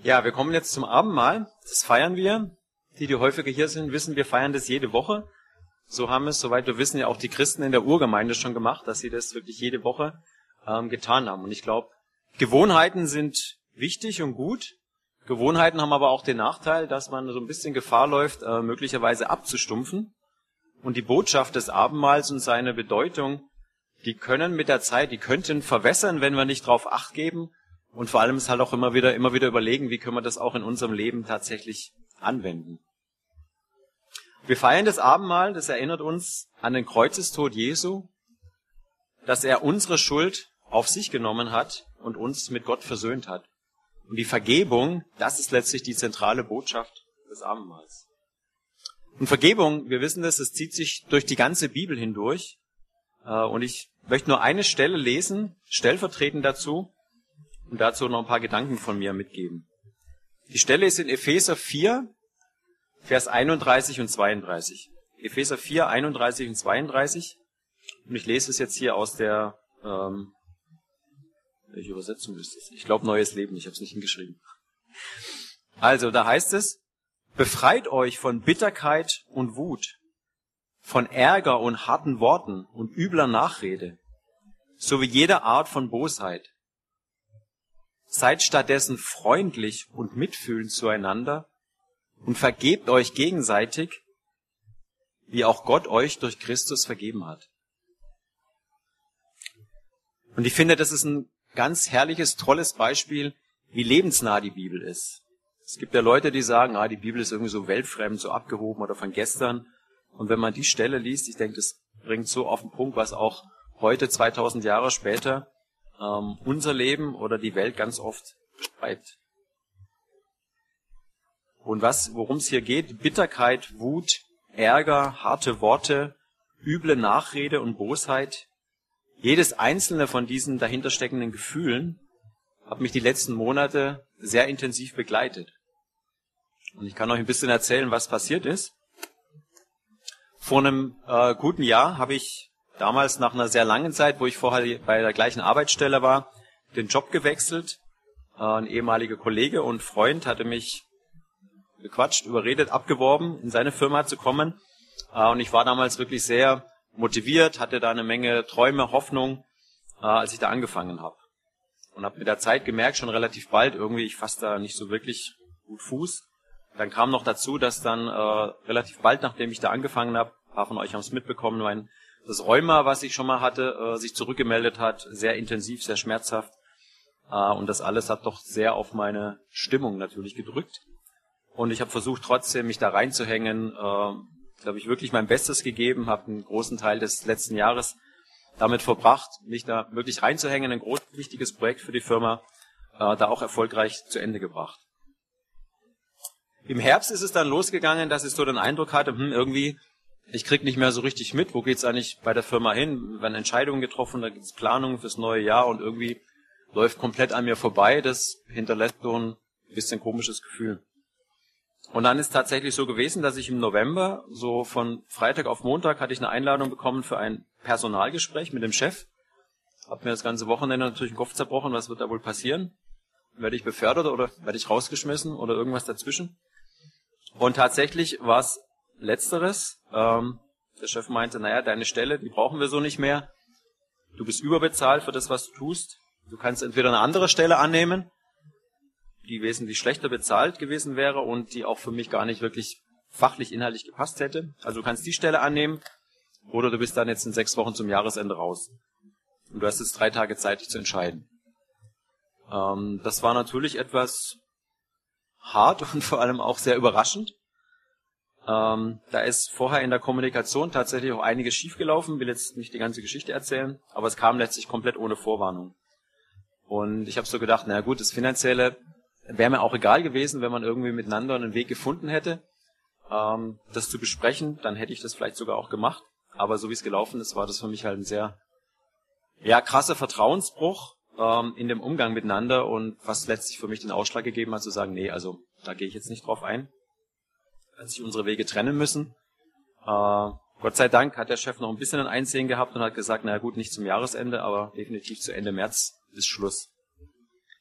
Ja, wir kommen jetzt zum Abendmahl. Das feiern wir. Die häufiger hier sind, wissen, wir feiern das jede Woche. So haben es, soweit wir wissen, ja auch die Christen in der Urgemeinde schon gemacht, dass sie das wirklich jede Woche getan haben. Und ich glaube, Gewohnheiten sind wichtig und gut. Gewohnheiten haben aber auch den Nachteil, dass man so ein bisschen Gefahr läuft, möglicherweise abzustumpfen. Und die Botschaft des Abendmahls und seine Bedeutung, die können mit der Zeit, die könnten verwässern, wenn wir nicht drauf Acht geben. Und vor allem ist halt auch immer wieder überlegen, wie können wir das auch in unserem Leben tatsächlich anwenden. Wir feiern das Abendmahl, das erinnert uns an den Kreuzestod Jesu, dass er unsere Schuld auf sich genommen hat und uns mit Gott versöhnt hat. Und die Vergebung, das ist letztlich die zentrale Botschaft des Abendmahls. Und Vergebung, wir wissen das, es zieht sich durch die ganze Bibel hindurch. Und ich möchte nur eine Stelle lesen, stellvertretend dazu, und dazu noch ein paar Gedanken von mir mitgeben. Die Stelle ist in Epheser 4, Vers 31 und 32. Epheser 4, 31 und 32. Und ich lese es jetzt hier aus der, welche Übersetzung ist das? Ich glaube, Neues Leben, ich habe es nicht hingeschrieben. Also, da heißt es, befreit euch von Bitterkeit und Wut, von Ärger und harten Worten und übler Nachrede, sowie jeder Art von Bosheit. Seid stattdessen freundlich und mitfühlend zueinander und vergebt euch gegenseitig, wie auch Gott euch durch Christus vergeben hat. Und ich finde, das ist ein ganz herrliches, tolles Beispiel, wie lebensnah die Bibel ist. Es gibt ja Leute, die sagen, die Bibel ist irgendwie so weltfremd, so abgehoben oder von gestern. Und wenn man die Stelle liest, ich denke, das bringt so auf den Punkt, was auch heute, 2000 Jahre später, unser Leben oder die Welt ganz oft beschreibt. Und worum es hier geht, Bitterkeit, Wut, Ärger, harte Worte, üble Nachrede und Bosheit, jedes einzelne von diesen dahintersteckenden Gefühlen hat mich die letzten Monate sehr intensiv begleitet. Und ich kann euch ein bisschen erzählen, was passiert ist. Vor einem guten Jahr habe ich damals nach einer sehr langen Zeit, wo ich vorher bei der gleichen Arbeitsstelle war, den Job gewechselt. Ein ehemaliger Kollege und Freund hatte mich bequatscht, überredet, abgeworben, in seine Firma zu kommen. Und ich war damals wirklich sehr motiviert, hatte da eine Menge Träume, Hoffnung, als ich da angefangen habe. Und habe mit der Zeit gemerkt, schon relativ bald, irgendwie, ich fasse da nicht so wirklich gut Fuß. Dann kam noch dazu, dass dann relativ bald, nachdem ich da angefangen habe, ein paar von euch haben es mitbekommen, das Rheuma, was ich schon mal hatte, sich zurückgemeldet hat, sehr intensiv, sehr schmerzhaft. Und das alles hat doch sehr auf meine Stimmung natürlich gedrückt. Und ich habe versucht, trotzdem mich da reinzuhängen, habe ich wirklich mein Bestes gegeben, habe einen großen Teil des letzten Jahres damit verbracht, mich da wirklich reinzuhängen, ein großes, wichtiges Projekt für die Firma, da auch erfolgreich zu Ende gebracht. Im Herbst ist es dann losgegangen, dass ich so den Eindruck hatte, irgendwie, ich krieg nicht mehr so richtig mit, wo geht's eigentlich bei der Firma hin, werden Entscheidungen getroffen, da gibt's Planungen fürs neue Jahr und irgendwie läuft komplett an mir vorbei, das hinterlässt so ein bisschen komisches Gefühl. Und dann ist tatsächlich so gewesen, dass ich im November, so von Freitag auf Montag, hatte ich eine Einladung bekommen für ein Personalgespräch mit dem Chef. Hab mir das ganze Wochenende natürlich den Kopf zerbrochen, was wird da wohl passieren? Werde ich befördert oder werde ich rausgeschmissen oder irgendwas dazwischen? Und tatsächlich war es Letzteres. Der Chef meinte, deine Stelle, die brauchen wir so nicht mehr. Du bist überbezahlt für das, was du tust. Du kannst entweder eine andere Stelle annehmen, die wesentlich schlechter bezahlt gewesen wäre und die auch für mich gar nicht wirklich fachlich, inhaltlich gepasst hätte. Also du kannst die Stelle annehmen oder du bist dann jetzt in 6 Wochen zum Jahresende raus. Und du hast jetzt 3 Tage Zeit, dich zu entscheiden. Das war natürlich etwas hart und vor allem auch sehr überraschend. Da ist vorher in der Kommunikation tatsächlich auch einiges schiefgelaufen, will jetzt nicht die ganze Geschichte erzählen, aber es kam letztlich komplett ohne Vorwarnung. Und ich habe so gedacht, das Finanzielle wäre mir auch egal gewesen, wenn man irgendwie miteinander einen Weg gefunden hätte, das zu besprechen, dann hätte ich das vielleicht sogar auch gemacht. Aber so wie es gelaufen ist, war das für mich halt ein sehr krasser Vertrauensbruch in dem Umgang miteinander und was letztlich für mich den Ausschlag gegeben hat, zu sagen, da gehe ich jetzt nicht drauf ein, dass sich unsere Wege trennen müssen. Gott sei Dank hat der Chef noch ein bisschen ein Einsehen gehabt und hat gesagt, nicht zum Jahresende, aber definitiv zu Ende März ist Schluss.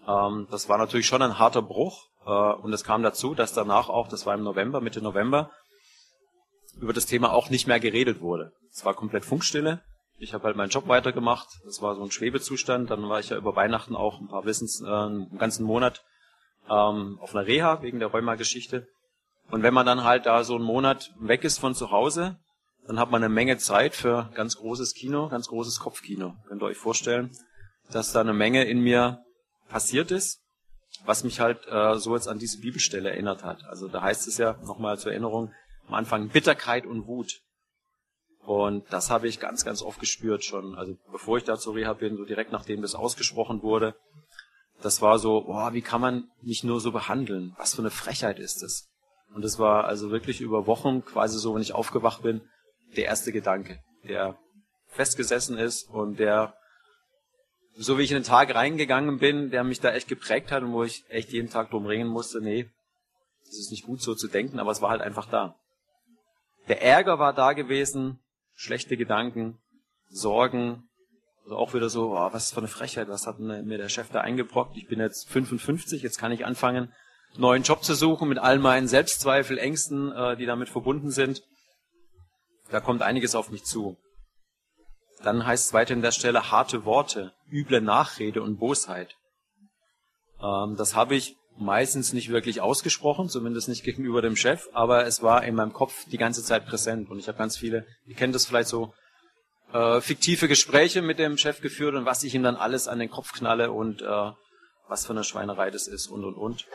Das war natürlich schon ein harter Bruch. Und es kam dazu, dass danach auch, das war im November, Mitte November, über das Thema auch nicht mehr geredet wurde. Es war komplett Funkstille. Ich habe halt meinen Job weitergemacht. Das war so ein Schwebezustand. Dann war ich ja über Weihnachten auch einen ganzen Monat auf einer Reha wegen der Rheuma-Geschichte. Und wenn man dann halt da so einen Monat weg ist von zu Hause, dann hat man eine Menge Zeit für ganz großes Kino, ganz großes Kopfkino. Könnt ihr euch vorstellen, dass da eine Menge in mir passiert ist, was mich halt so jetzt an diese Bibelstelle erinnert hat. Also da heißt es ja, nochmal zur Erinnerung, am Anfang Bitterkeit und Wut. Und das habe ich ganz, ganz oft gespürt schon. Also bevor ich da zur Reha bin, so direkt nachdem das ausgesprochen wurde, das war so, boah, wie kann man mich nur so behandeln? Was für eine Frechheit ist das? Und das war also wirklich über Wochen quasi so, wenn ich aufgewacht bin, der erste Gedanke, der festgesessen ist und der, so wie ich in den Tag reingegangen bin, der mich da echt geprägt hat und wo ich echt jeden Tag drum ringen musste, nee, das ist nicht gut so zu denken, aber es war halt einfach da. Der Ärger war da gewesen, schlechte Gedanken, Sorgen, also auch wieder so, oh, was für eine Frechheit, was hat mir der Chef da eingebrockt? Ich bin jetzt 55, jetzt kann ich anfangen, einen neuen Job zu suchen mit all meinen Selbstzweifel, Ängsten, die damit verbunden sind. Da kommt einiges auf mich zu. Dann heißt es weiter in der Stelle harte Worte, üble Nachrede und Bosheit. Das habe ich meistens nicht wirklich ausgesprochen, zumindest nicht gegenüber dem Chef, aber es war in meinem Kopf die ganze Zeit präsent. Und ich habe ganz viele, ihr kennt das vielleicht so, fiktive Gespräche mit dem Chef geführt und was ich ihm dann alles an den Kopf knalle und was für eine Schweinerei das ist und.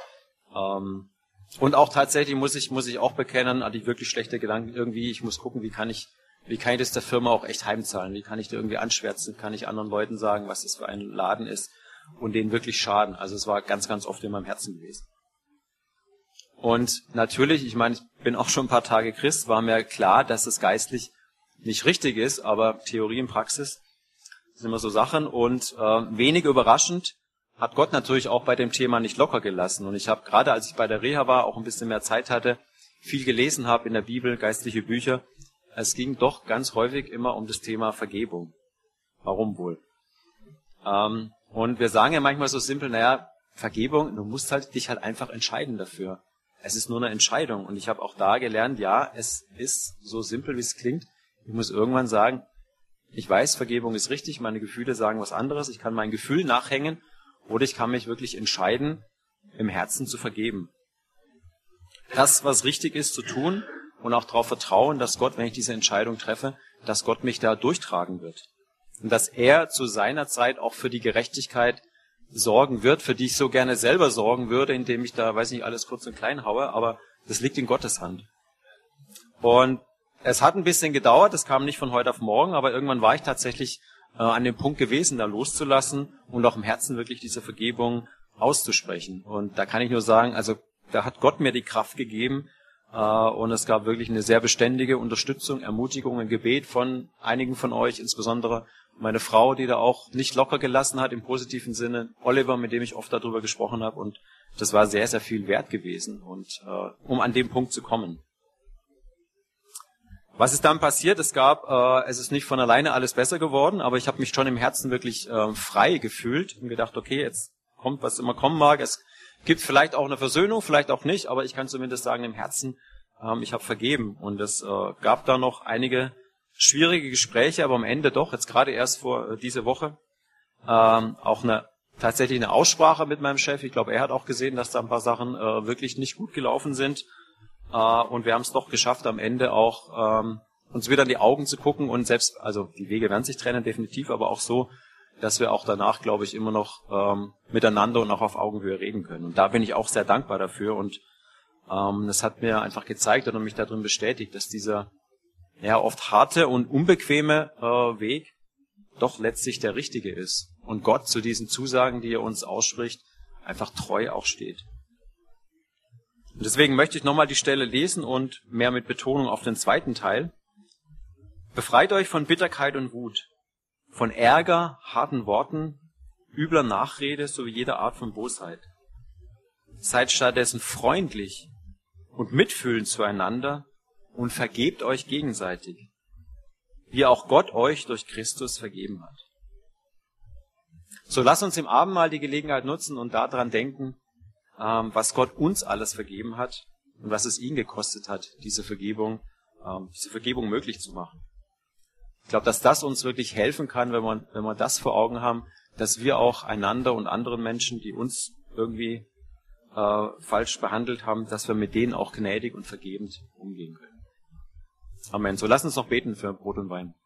Und auch tatsächlich muss ich auch bekennen, hatte ich wirklich schlechte Gedanken irgendwie, ich muss gucken, wie kann ich das der Firma auch echt heimzahlen, wie kann ich da irgendwie anschwärzen, kann ich anderen Leuten sagen, was das für ein Laden ist und denen wirklich schaden. Also es war ganz, ganz oft in meinem Herzen gewesen. Und natürlich, ich meine, ich bin auch schon ein paar Tage Christ, war mir klar, dass es geistlich nicht richtig ist, aber Theorie und Praxis sind immer so Sachen. Und wenig überraschend hat Gott natürlich auch bei dem Thema nicht locker gelassen. Und ich habe gerade, als ich bei der Reha war, auch ein bisschen mehr Zeit hatte, viel gelesen habe in der Bibel, geistliche Bücher. Es ging doch ganz häufig immer um das Thema Vergebung. Warum wohl? Und wir sagen ja manchmal so simpel, naja, Vergebung, du musst halt dich halt einfach entscheiden dafür. Es ist nur eine Entscheidung. Und ich habe auch da gelernt, ja, es ist so simpel, wie es klingt. Ich muss irgendwann sagen, ich weiß, Vergebung ist richtig, meine Gefühle sagen was anderes. Ich kann mein Gefühl nachhängen oder ich kann mich wirklich entscheiden, im Herzen zu vergeben. Das, was richtig ist, zu tun und auch darauf vertrauen, dass Gott, wenn ich diese Entscheidung treffe, dass Gott mich da durchtragen wird. Und dass er zu seiner Zeit auch für die Gerechtigkeit sorgen wird, für die ich so gerne selber sorgen würde, indem ich da, weiß nicht, alles kurz und klein haue, aber das liegt in Gottes Hand. Und es hat ein bisschen gedauert, das kam nicht von heute auf morgen, aber irgendwann war ich tatsächlich an dem Punkt gewesen, da loszulassen und auch im Herzen wirklich diese Vergebung auszusprechen. Und da kann ich nur sagen, also da hat Gott mir die Kraft gegeben und es gab wirklich eine sehr beständige Unterstützung, Ermutigung, ein Gebet von einigen von euch, insbesondere meine Frau, die da auch nicht locker gelassen hat im positiven Sinne, Oliver, mit dem ich oft darüber gesprochen habe, und das war sehr, sehr viel wert gewesen, und um an den Punkt zu kommen. Was ist dann passiert? Es ist nicht von alleine alles besser geworden, aber ich habe mich schon im Herzen wirklich frei gefühlt und gedacht, okay, jetzt kommt, was immer kommen mag. Es gibt vielleicht auch eine Versöhnung, vielleicht auch nicht, aber ich kann zumindest sagen, im Herzen, ich habe vergeben. Und es gab da noch einige schwierige Gespräche, aber am Ende doch, jetzt gerade erst vor diese Woche, auch tatsächlich eine Aussprache mit meinem Chef. Ich glaube, er hat auch gesehen, dass da ein paar Sachen wirklich nicht gut gelaufen sind. Und wir haben es doch geschafft, am Ende auch uns wieder in die Augen zu gucken und selbst, also die Wege werden sich trennen, definitiv, aber auch so, dass wir auch danach, glaube ich, immer noch miteinander und auch auf Augenhöhe reden können. Und da bin ich auch sehr dankbar dafür, und das hat mir einfach gezeigt und mich darin bestätigt, dass dieser oft harte und unbequeme Weg doch letztlich der richtige ist und Gott zu diesen Zusagen, die er uns ausspricht, einfach treu auch steht. Und deswegen möchte ich nochmal die Stelle lesen und mehr mit Betonung auf den zweiten Teil. Befreit euch von Bitterkeit und Wut, von Ärger, harten Worten, übler Nachrede sowie jeder Art von Bosheit. Seid stattdessen freundlich und mitfühlend zueinander und vergebt euch gegenseitig, wie auch Gott euch durch Christus vergeben hat. So lass uns im Abendmahl die Gelegenheit nutzen und daran denken, was Gott uns alles vergeben hat und was es ihn gekostet hat, diese Vergebung möglich zu machen. Ich glaube, dass das uns wirklich helfen kann, wenn wir das vor Augen haben, dass wir auch einander und anderen Menschen, die uns irgendwie falsch behandelt haben, dass wir mit denen auch gnädig und vergebend umgehen können. Amen. So lass uns noch beten für Brot und Wein.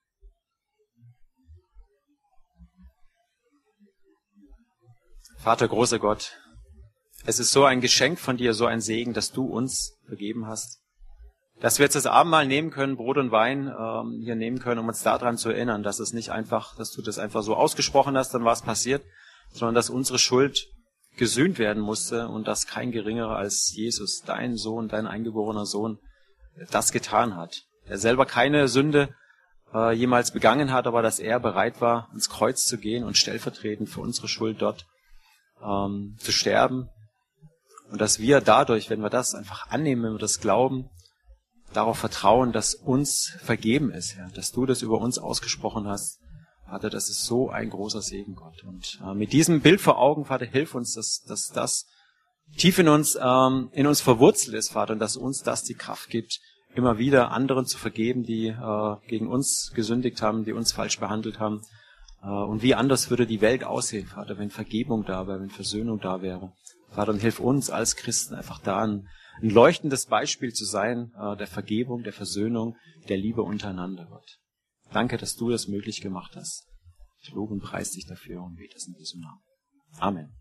Vater, großer Gott, es ist so ein Geschenk von dir, so ein Segen, dass du uns vergeben hast. Dass wir jetzt das Abendmahl nehmen können, Brot und Wein hier nehmen können, um uns daran zu erinnern, dass es nicht einfach, dass du das einfach so ausgesprochen hast, dann war es passiert, sondern dass unsere Schuld gesühnt werden musste und dass kein Geringerer als Jesus, dein Sohn, dein eingeborener Sohn, das getan hat. Er selber keine Sünde jemals begangen hat, aber dass er bereit war, ins Kreuz zu gehen und stellvertretend für unsere Schuld dort zu sterben. Und dass wir dadurch, wenn wir das einfach annehmen, wenn wir das glauben, darauf vertrauen, dass uns vergeben ist, Herr, dass du das über uns ausgesprochen hast. Vater, das ist so ein großer Segen, Gott. Und mit diesem Bild vor Augen, Vater, hilf uns, dass das tief in uns verwurzelt ist, Vater, und dass uns das die Kraft gibt, immer wieder anderen zu vergeben, die gegen uns gesündigt haben, die uns falsch behandelt haben. Und wie anders würde die Welt aussehen, Vater, wenn Vergebung da wäre, wenn Versöhnung da wäre. Vater, und hilf uns als Christen einfach da ein leuchtendes Beispiel zu sein, der Vergebung, der Versöhnung, der Liebe untereinander, Gott. Danke, dass du das möglich gemacht hast. Ich lobe und preise dich dafür und bete es in Jesu Namen. Amen.